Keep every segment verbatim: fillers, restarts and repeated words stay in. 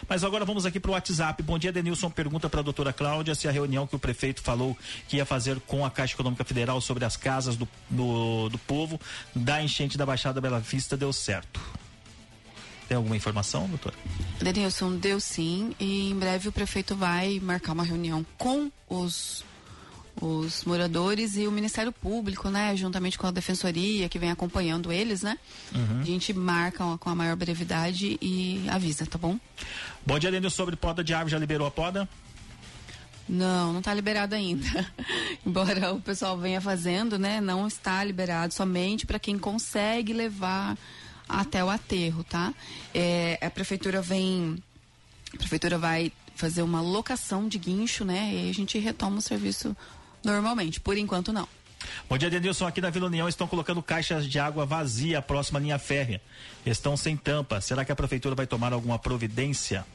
Mas agora vamos aqui para o WhatsApp. Bom dia, Denilson. Pergunta para a doutora Cláudia se a reunião que o prefeito falou que ia fazer com a Caixa Econômica Federal sobre as casas do, do, do povo da enchente da Baixada Bela Vista deu certo. Tem alguma informação, doutora? Denilson, deu sim, e em breve o prefeito vai marcar uma reunião com os os moradores e o Ministério Público, né, juntamente com a Defensoria que vem acompanhando eles, né? Uhum. A gente marca com a maior brevidade e avisa, tá bom? Bom dia, Denilson, sobre poda de árvore, já liberou a poda? Não, não está liberado ainda. Embora o pessoal venha fazendo, né, não está liberado, somente para quem consegue levar até o aterro, tá? É, a prefeitura vem, a prefeitura vai fazer uma locação de guincho, né? E aí a gente retoma o serviço normalmente. Por enquanto, não. Bom dia, Denilson. Aqui na Vila União estão colocando caixas de água vazia próxima à linha férrea. Estão sem tampa. Será que a prefeitura vai tomar alguma providência?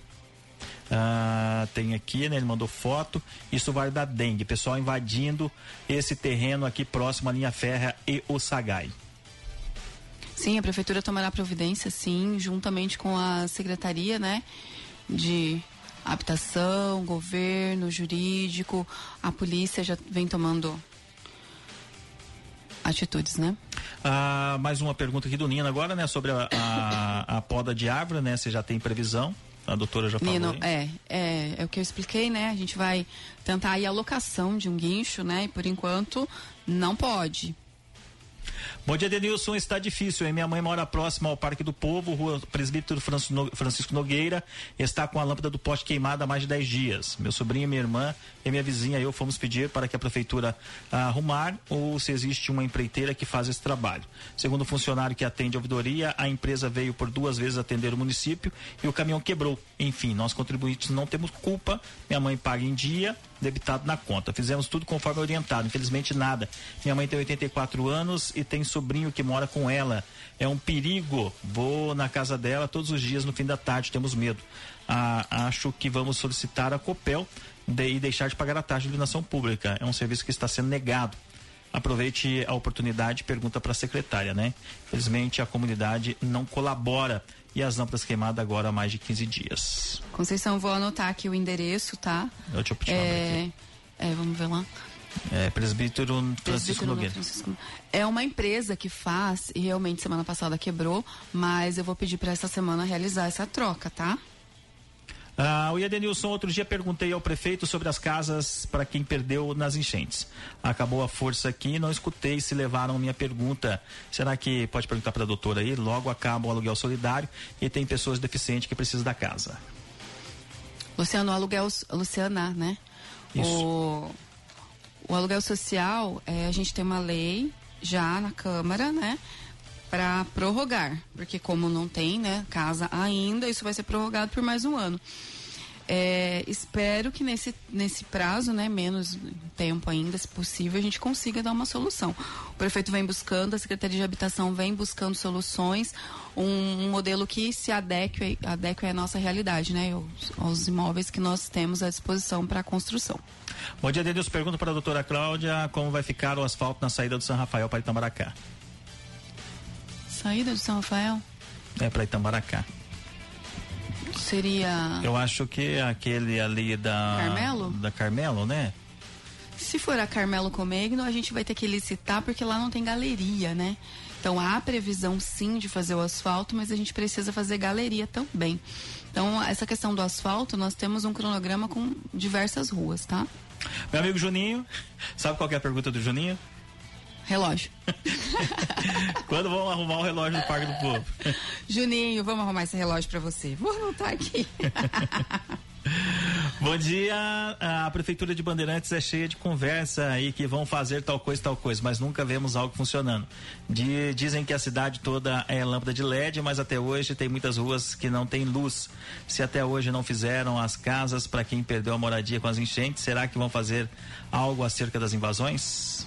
Ah, tem aqui, né? Ele mandou foto. Isso vai dar dengue. Pessoal invadindo esse terreno aqui próximo à linha férrea e o Sagai. Sim, a prefeitura tomará providência, sim, juntamente com a secretaria, né? De habitação, governo, jurídico, a polícia já vem tomando atitudes, né? Ah, mais uma pergunta aqui do Nino agora, né? Sobre a, a, a poda de árvore, né? Você já tem previsão? A doutora já falou. Nino, é, é, é o que eu expliquei, né? A gente vai tentar aí a locação de um guincho, né? E por enquanto não pode. Bom dia, Denilson. Está difícil, hein? Minha mãe mora próxima ao Parque do Povo, rua Presbítero Francisco Nogueira, está com a lâmpada do poste queimada há mais de dez dias. Meu sobrinho, minha irmã e minha vizinha e eu fomos pedir para que a prefeitura ah, arrumar, ou se existe uma empreiteira que faz esse trabalho. Segundo o funcionário que atende a ouvidoria, a empresa veio por duas vezes atender o município e o caminhão quebrou. Enfim, nós contribuintes não temos culpa, minha mãe paga em dia, debitado na conta. Fizemos tudo conforme orientado, infelizmente nada. Minha mãe tem oitenta e quatro anos e tem sobrinho que mora com ela. É um perigo. Vou na casa dela todos os dias no fim da tarde, temos medo. Ah, acho que vamos solicitar a Copel de, e deixar de pagar a taxa de iluminação pública. É um serviço que está sendo negado. Aproveite a oportunidade e pergunta para a secretária, né? Infelizmente a comunidade não colabora e as lâmpadas queimadas agora há mais de quinze dias. Conceição, vou anotar aqui o endereço, tá? Deixa eu puxar é, aqui. É, vamos ver lá. É, Presbítero Francisco Nogueira. Francisco. É uma empresa que faz, e realmente semana passada quebrou, mas eu vou pedir para essa semana realizar essa troca, tá? Ah, o Edenilson, outro dia perguntei ao prefeito sobre as casas para quem perdeu nas enchentes. Acabou a força aqui, não escutei se levaram minha pergunta. Será que pode perguntar para a doutora aí? Logo acaba o aluguel solidário e tem pessoas deficientes que precisam da casa. Luciano, o aluguel, Luciana, né? Isso. O, o aluguel social, é, a gente tem uma lei já na Câmara, né? Para prorrogar, porque como não tem, né, casa ainda, isso vai ser prorrogado por mais um ano. É, espero que nesse, nesse prazo, né, menos tempo ainda, se possível, a gente consiga dar uma solução. O prefeito vem buscando, a Secretaria de Habitação vem buscando soluções, um, um modelo que se adeque, adeque à nossa realidade, né, aos, aos imóveis que nós temos à disposição para a construção. Bom dia, Denilson. Pergunta para a doutora Cláudia como vai ficar o asfalto na saída do São Rafael para Itamaracá. Saída do São Rafael? É, para Itamaracá. Seria... Eu acho que aquele ali da... Carmelo? Da Carmelo, né? Se for a Carmelo Comegno, a gente vai ter que licitar porque lá não tem galeria, né? Então há previsão sim de fazer o asfalto, mas a gente precisa fazer galeria também. Então essa questão do asfalto, nós temos um cronograma com diversas ruas, tá? Meu amigo Juninho, sabe qual que é a pergunta do Juninho? Relógio. Quando vão arrumar o relógio do Parque do Povo? Juninho, vamos arrumar esse relógio pra você. Vou anotar aqui. Bom dia, a Prefeitura de Bandeirantes é cheia de conversa aí que vão fazer tal coisa, tal coisa, mas nunca vemos algo funcionando. De, dizem que a cidade toda é lâmpada de L E D, mas até hoje tem muitas ruas que não tem luz. Se até hoje não fizeram as casas para quem perdeu a moradia com as enchentes, será que vão fazer algo acerca das invasões?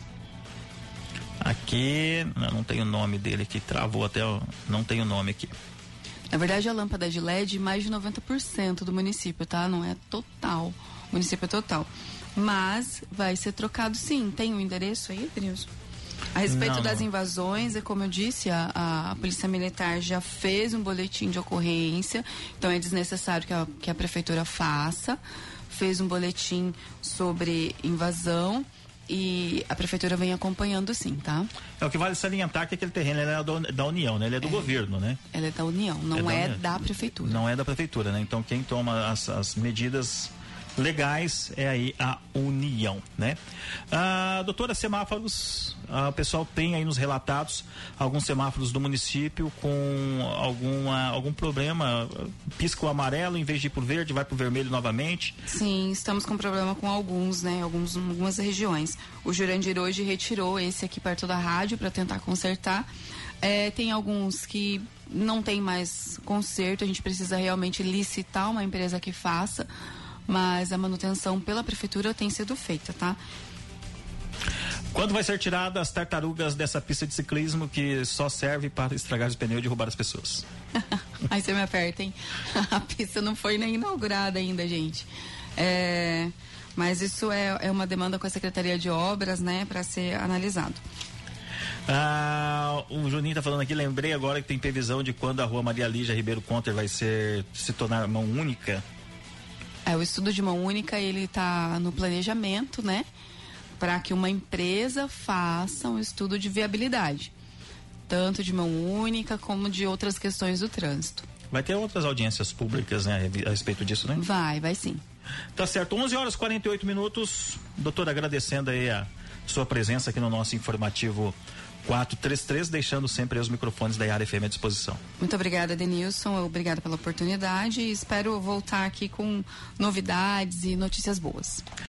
Aqui, não tem o nome dele aqui, travou até, não tem o nome aqui. Na verdade, a lâmpada de L E D, mais de noventa por cento do município, tá? Não é total, o município é total. Mas vai ser trocado sim. Tem o um endereço aí, Denilson? A respeito não, das não. invasões, é como eu disse, a, a Polícia Militar já fez um boletim de ocorrência, então é desnecessário que a, que a Prefeitura faça. Fez um boletim sobre invasão e a Prefeitura vem acompanhando sim, tá? É o que vale salientar que aquele terreno ele é da, da União, né? Ele é do é, governo, né? Ele é da União, não é, da, é União. da Prefeitura. Não é da Prefeitura, né? Então quem toma as, as medidas legais é aí a União, né? Ah, doutora, semáforos, ah, o pessoal tem aí nos relatados alguns semáforos do município com alguma, algum problema, pisca o amarelo, em vez de ir pro verde, vai pro vermelho novamente. Sim, estamos com problema com alguns, né? Alguns, algumas regiões. O Jurandir hoje retirou esse aqui perto da rádio para tentar consertar. É, tem alguns que não tem mais conserto, a gente precisa realmente licitar uma empresa que faça, mas a manutenção pela prefeitura tem sido feita, tá? Quando vai ser tirada as tartarugas dessa pista de ciclismo que só serve para estragar os pneus e roubar as pessoas? Aí você me aperta, hein? A pista não foi nem inaugurada ainda, gente. É, mas isso é, é uma demanda com a Secretaria de Obras, né, para ser analisado. Ah, o Juninho tá falando aqui, lembrei agora que tem previsão de quando a rua Maria Lígia Ribeiro Conter vai ser, se tornar mão única. É, o estudo de mão única, ele está no planejamento, né? Para que uma empresa faça um estudo de viabilidade. Tanto de mão única, como de outras questões do trânsito. Vai ter outras audiências públicas, né? A respeito disso, né? Vai, vai sim. Tá certo, onze horas e quarenta e oito minutos. Doutora, agradecendo aí a sua presença aqui no nosso informativo quatrocentos e trinta e três, deixando sempre os microfones da Yara F M à disposição. Muito obrigada, Denilson, obrigada pela oportunidade e espero voltar aqui com novidades e notícias boas.